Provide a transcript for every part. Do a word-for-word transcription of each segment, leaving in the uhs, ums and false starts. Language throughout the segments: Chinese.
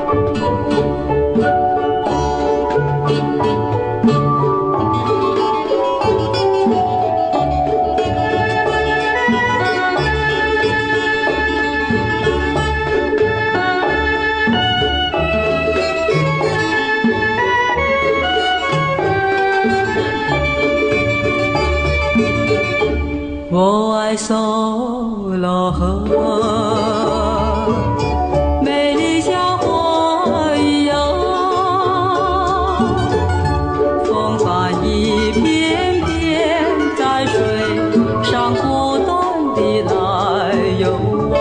我爱淞罗河，美丽像花一样，风帆一片片在水上不断地来游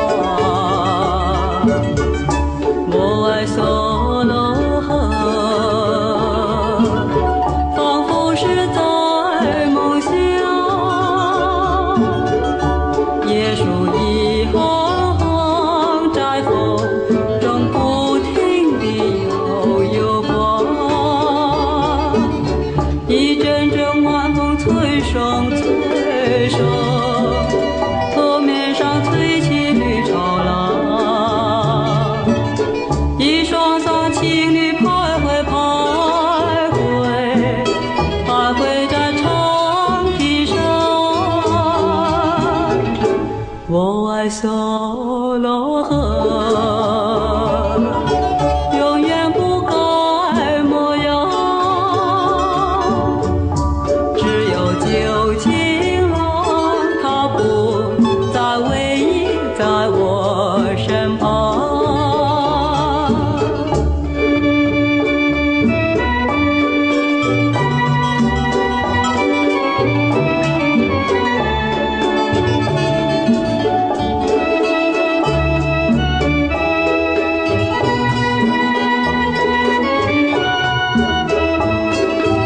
啊。我爱淞罗河，仿佛是在梦乡。椰树一行行在风中不停地摇摇晃，一阵阵晚风吹送吹送，河面上吹起绿潮浪，一双双情侣徘徊徘徊徘徊在长堤上。我爱淞罗河，永远不改模样，只有旧情郎，他不再偎依在我身旁。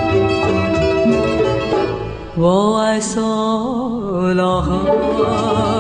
我爱淞罗河。